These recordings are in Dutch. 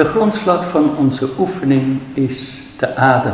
De grondslag van onze oefening is de adem.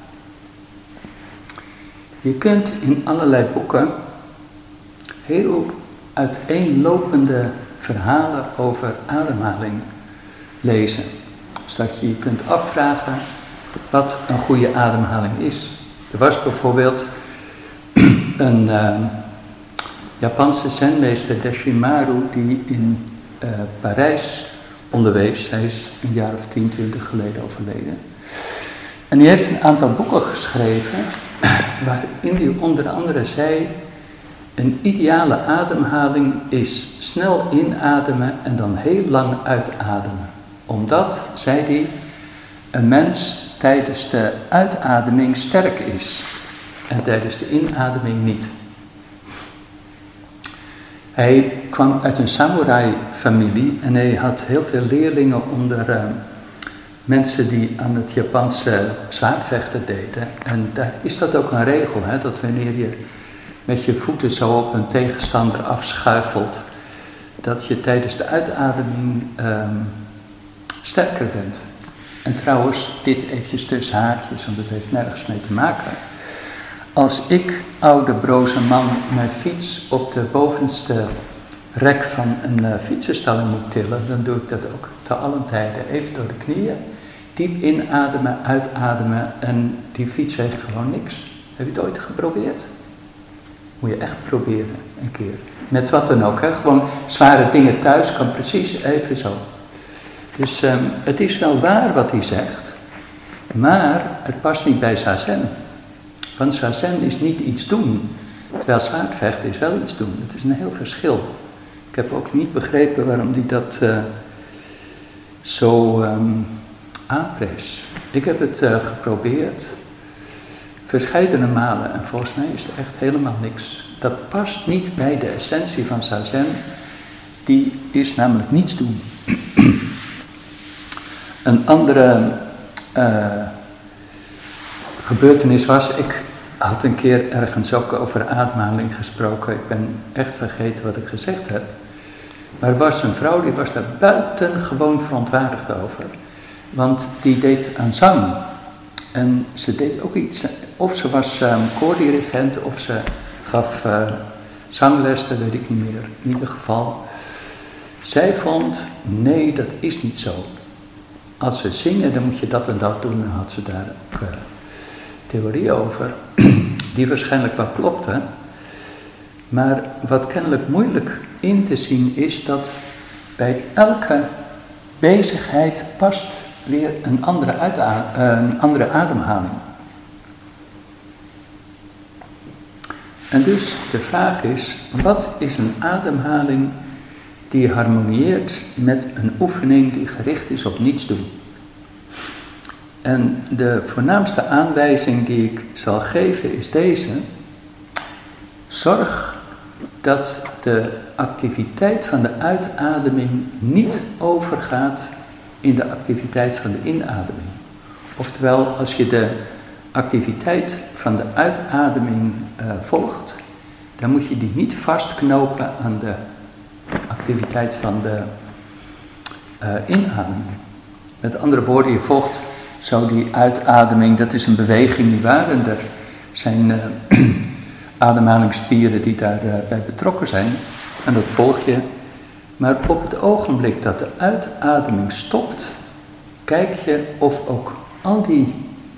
Je kunt in allerlei boeken heel uiteenlopende verhalen over ademhaling lezen. Zodat je je kunt afvragen wat een goede ademhaling is. Er was bijvoorbeeld een Japanse zenmeester, Deshimaru, die in Parijs onderwees. Hij is een jaar of 10, 20 geleden overleden. En die heeft een aantal boeken geschreven, waarin hij onder andere zei: een ideale ademhaling is snel inademen en dan heel lang uitademen. Omdat, zei hij, een mens tijdens de uitademing sterk is en tijdens de inademing niet. Hij kwam uit een samurai-familie en hij had heel veel leerlingen onder mensen die aan het Japanse zwaardvechten deden. En daar is dat ook een regel, hè, dat wanneer je met je voeten zo op een tegenstander afschuifelt, dat je tijdens de uitademing sterker bent. En trouwens, dit eventjes tussen haakjes, want dat heeft nergens mee te maken. Als ik, oude broze man, mijn fiets op de bovenste rek van een fietsenstalling moet tillen, dan doe ik dat ook te allen tijden. Even door de knieën, diep inademen, uitademen en die fiets heeft gewoon niks. Heb je het ooit geprobeerd? Moet je echt proberen, een keer. Met wat dan ook, hè? Gewoon zware dingen thuis kan precies even zo. Dus het is wel waar wat hij zegt, maar het past niet bij zazen. Want zazen is niet iets doen, terwijl zwaardvechten is wel iets doen. Het is een heel verschil. Ik heb ook niet begrepen waarom hij dat zo aanprees. Ik heb het geprobeerd, verscheidene malen, en volgens mij is het echt helemaal niks. Dat past niet bij de essentie van zazen, die is namelijk niets doen. Een andere gebeurtenis was, ik had een keer ergens ook over ademhaling gesproken. Ik ben echt vergeten wat ik gezegd heb. Maar er was een vrouw, die was daar buitengewoon verontwaardigd over. Want die deed aan zang. En ze deed ook iets, of ze was koordirigent, of ze gaf zangles, dat weet ik niet meer. In ieder geval, zij vond, nee, dat is niet zo. Als we zingen, dan moet je dat en dat doen. Dan had ze daar ook theorie over, die waarschijnlijk wel klopte. Maar wat kennelijk moeilijk in te zien is, dat bij elke bezigheid past weer een andere ademhaling. En dus de vraag is, wat is een ademhaling die harmonieert met een oefening die gericht is op niets doen? En de voornaamste aanwijzing die ik zal geven is deze: zorg dat de activiteit van de uitademing niet overgaat in de activiteit van de inademing. Oftewel, als je de activiteit van de uitademing volgt, dan moet je die niet vastknopen aan de activiteit van de inademing. Met andere woorden, je volgt zo die uitademing, dat is een beweging nietwaar, en er zijn ademhalingsspieren die daarbij betrokken zijn, en dat volg je. Maar op het ogenblik dat de uitademing stopt, kijk je of ook al die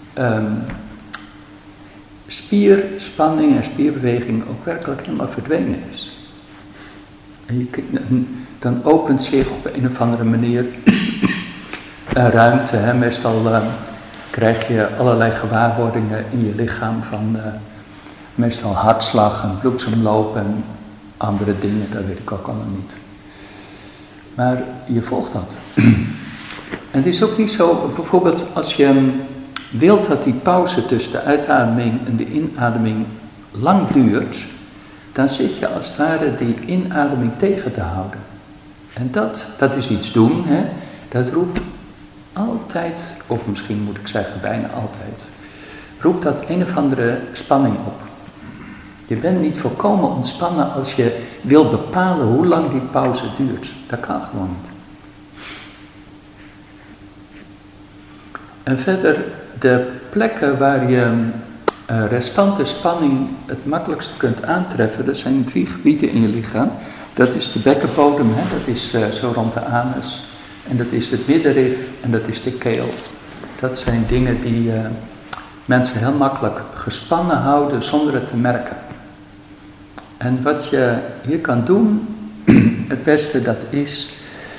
spierspanning en spierbeweging ook werkelijk helemaal verdwenen is. En dan opent zich op een of andere manier ruimte. Hè. Meestal krijg je allerlei gewaarwordingen in je lichaam van meestal hartslag en bloedsomloop en andere dingen, dat weet ik ook allemaal niet. Maar je volgt dat. En het is ook niet zo, bijvoorbeeld als je wilt dat die pauze tussen de uitademing en de inademing lang duurt, dan zit je als het ware die inademing tegen te houden. En dat is iets doen, hè? Dat roept altijd, of misschien moet ik zeggen bijna altijd, roept dat een of andere spanning op. Je bent niet volkomen ontspannen als je wil bepalen hoe lang die pauze duurt. Dat kan gewoon niet. En verder de plekken waar je restante spanning het makkelijkst kunt aantreffen, dat zijn 3 gebieden in je lichaam. Dat is de bekkenbodem, dat is zo rond de anus. En dat is het middenrif en dat is de keel. Dat zijn dingen die mensen heel makkelijk gespannen houden zonder het te merken. En wat je hier kan doen, het beste dat is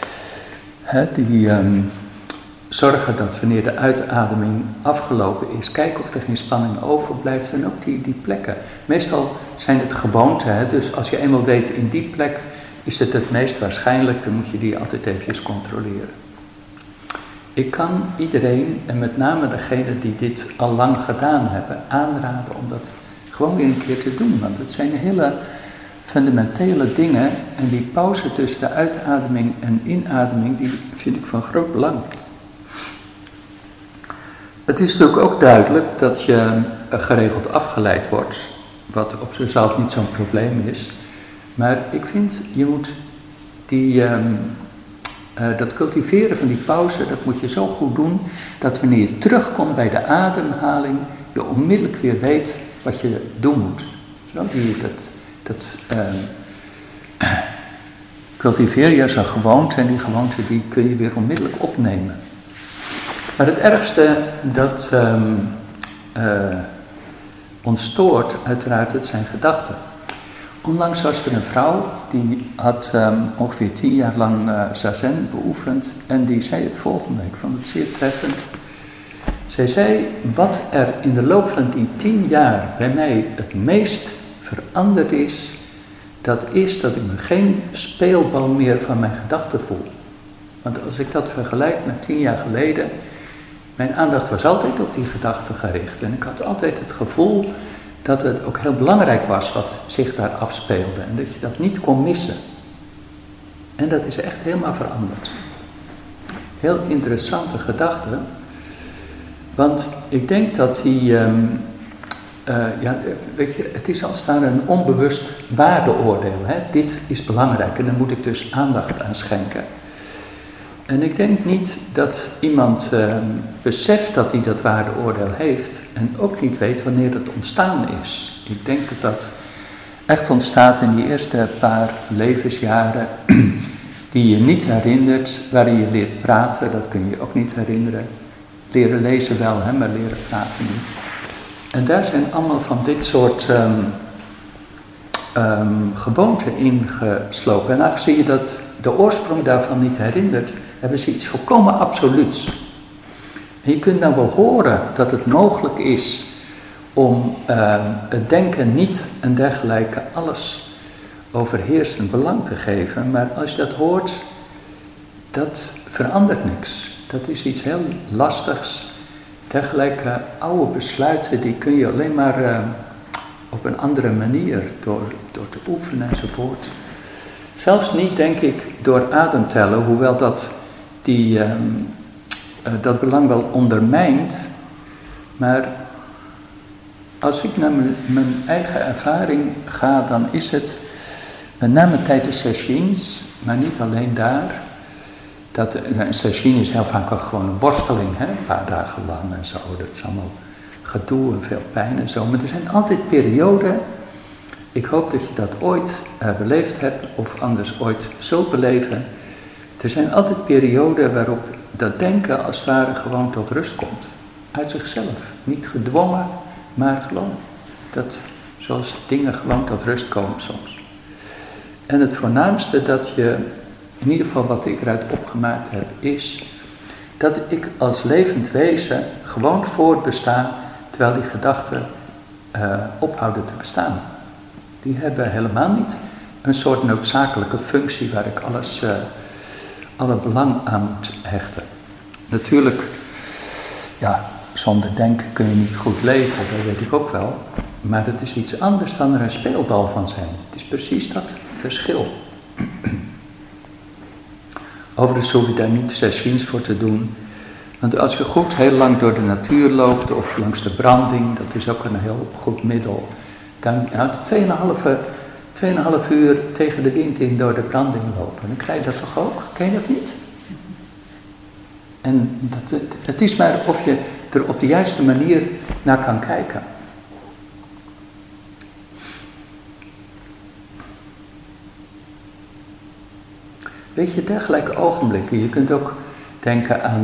zorgen dat wanneer de uitademing afgelopen is, kijken of er geen spanning overblijft en ook die plekken. Meestal zijn het gewoonten, dus als je eenmaal weet in die plek is het meest waarschijnlijk, dan moet je die altijd eventjes controleren. Ik kan iedereen, en met name degenen die dit al lang gedaan hebben, aanraden om dat gewoon weer een keer te doen. Want het zijn hele fundamentele dingen en die pauze tussen de uitademing en inademing, die vind ik van groot belang. Het is natuurlijk ook duidelijk dat je geregeld afgeleid wordt, wat op zichzelf niet zo'n probleem is. Maar ik vind, je moet dat cultiveren van die pauze, dat moet je zo goed doen, dat wanneer je terugkomt bij de ademhaling, je onmiddellijk weer weet wat je doen moet. Cultiveer je als een gewoonte en die gewoonte die kun je weer onmiddellijk opnemen. Maar het ergste dat ons stoort, uiteraard, het zijn gedachten. Onlangs was er een vrouw, die had ongeveer 10 jaar lang zazen beoefend en die zei het volgende, ik vond het zeer treffend. Zij zei, wat er in de loop van die 10 jaar bij mij het meest veranderd is, dat is dat ik me geen speelbal meer van mijn gedachten voel. Want als ik dat vergelijk met 10 jaar geleden, mijn aandacht was altijd op die gedachten gericht. En ik had altijd het gevoel dat het ook heel belangrijk was wat zich daar afspeelde. En dat je dat niet kon missen. En dat is echt helemaal veranderd. Heel interessante gedachte. Want ik denk dat weet je, het is als het ware een onbewust waardeoordeel. Dit is belangrijk en daar moet ik dus aandacht aan schenken. En ik denk niet dat iemand beseft dat hij dat waardeoordeel heeft en ook niet weet wanneer het ontstaan is. Ik denk dat dat echt ontstaat in die eerste paar levensjaren die je niet herinnert, waarin je leert praten, dat kun je je ook niet herinneren. Leren lezen wel, maar leren praten niet. En daar zijn allemaal van dit soort gewoonten ingeslopen. En aangezien je dat de oorsprong daarvan niet herinnert, hebben ze iets volkomen absoluuts. En je kunt nou wel horen dat het mogelijk is om het denken niet en dergelijke alles overheersend belang te geven. Maar als je dat hoort, dat verandert niks. Dat is iets heel lastigs. Dergelijke oude besluiten, die kun je alleen maar op een andere manier, door te oefenen enzovoort. Zelfs niet, denk ik, door ademtellen, hoewel dat dat belang wel ondermijnt. Maar als ik naar mijn eigen ervaring ga, dan is het met name tijdens sessies, maar niet alleen daar. Een sessie is heel vaak ook gewoon een worsteling, een paar dagen lang en zo. Dat is allemaal gedoe en veel pijn en zo. Maar er zijn altijd perioden, ik hoop dat je dat ooit beleefd hebt of anders ooit zult beleven. Er zijn altijd perioden waarop dat denken als het ware gewoon tot rust komt. Uit zichzelf. Niet gedwongen, maar gewoon. Dat, zoals dingen gewoon tot rust komen soms. En het voornaamste dat je, in ieder geval wat ik eruit opgemaakt heb, is dat ik als levend wezen gewoon voortbesta terwijl die gedachten ophouden te bestaan. Die hebben helemaal niet een soort noodzakelijke functie waar ik alle belang aan moet hechten. Natuurlijk, ja, zonder denken kun je niet goed leven, dat weet ik ook wel. Maar het is iets anders dan er een speelbal van zijn. Het is precies dat verschil. Overigens hoef je daar niet sessies voor te doen. Want als je goed heel lang door de natuur loopt of langs de branding, dat is ook een heel goed middel. Dan houdt 2,5 uur tegen de wind in door de branding lopen. Dan krijg je dat toch ook? Ken je dat niet? En het is maar of je er op de juiste manier naar kan kijken. Weet je, dergelijke ogenblikken. Je kunt ook denken aan,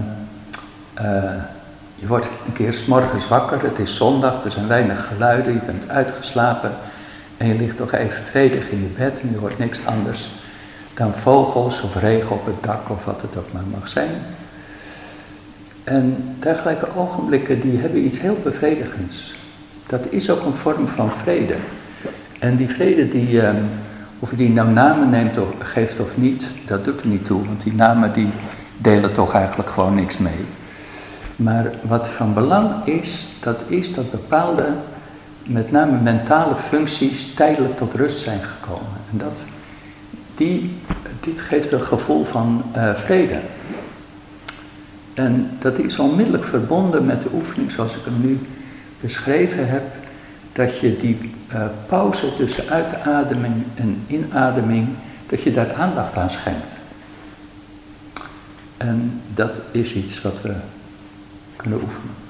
je wordt een keer 's morgens wakker, het is zondag, er zijn weinig geluiden, je bent uitgeslapen en je ligt toch even vredig in je bed en je hoort niks anders dan vogels of regen op het dak of wat het ook maar mag zijn. En dergelijke ogenblikken die hebben iets heel bevredigends. Dat is ook een vorm van vrede. En die vrede die, of je die nou namen neemt of geeft of niet, dat doet er niet toe. Want die namen die delen toch eigenlijk gewoon niks mee. Maar wat van belang is dat bepaalde, met name mentale functies, tijdelijk tot rust zijn gekomen. En dit geeft een gevoel van vrede. En dat is onmiddellijk verbonden met de oefening zoals ik hem nu beschreven heb. Dat je die pauze tussen uitademing en inademing, dat je daar aandacht aan schenkt. En dat is iets wat we kunnen oefenen.